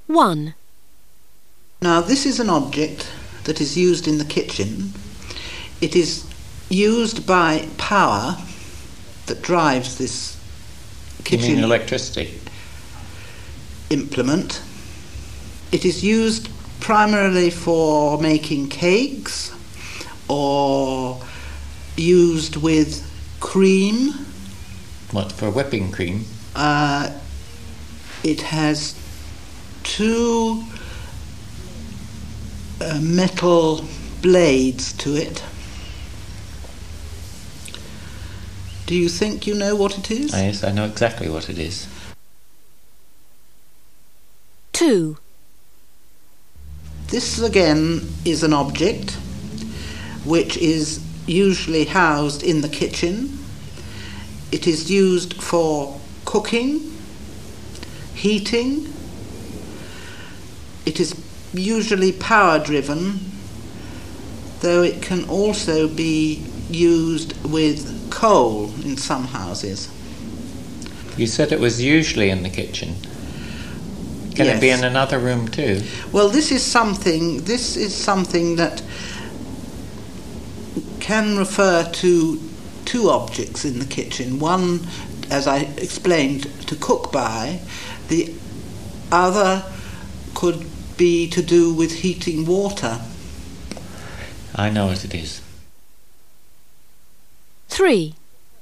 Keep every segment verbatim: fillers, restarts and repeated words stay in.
one. Now this is an object that is used in the kitchen. It is used by power that drives this kitchen You mean electricity? implement. It is used primarily for making cakes or used with cream. What, for whipping cream? Uh, it has two uh, metal blades to it. Do you think you know what it is? Yes, I know exactly what it is. two. This again is an object which is usually housed in the kitchen. It is used for cooking, heating. It is usually power driven, though it can also be used with coal in some houses. You said it was usually in the kitchen. Can Yes. it be in another room too? Well, this is something this is something that can refer to two objects in the kitchen. One, as I explained, to cook by. The other could be to do with heating water. I know what it is. three.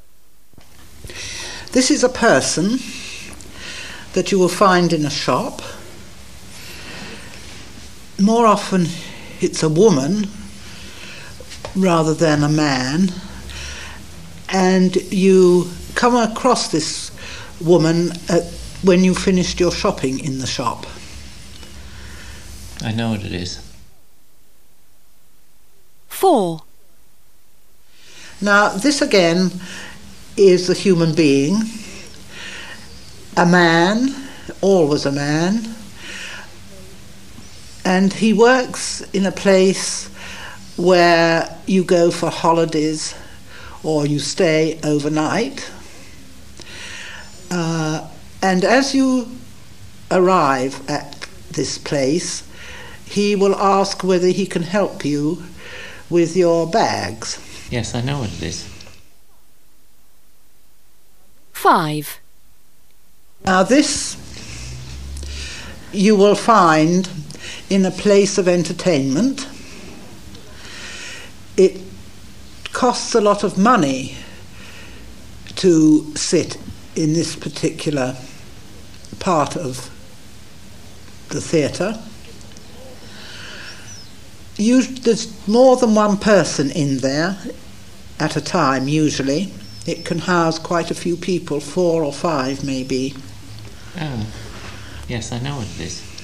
This is a person that you will find in a shop. More often it's a woman rather than a man, and you come across this woman at, when you finished your shopping in the shop. I know what it is. four. Now this again is a human being, a man, always a man, and he works in a place where you go for holidays or you stay overnight. Uh, and as you arrive at this place, he will ask whether he can help you with your bags. Yes, I know what it is. five. Now this you will find in a place of entertainment. It costs a lot of money to sit in this particular part of the theatre. You, there's more than one person in there at a time, usually. It can house quite a few people, four or five maybe. Oh, yes, I know what it is.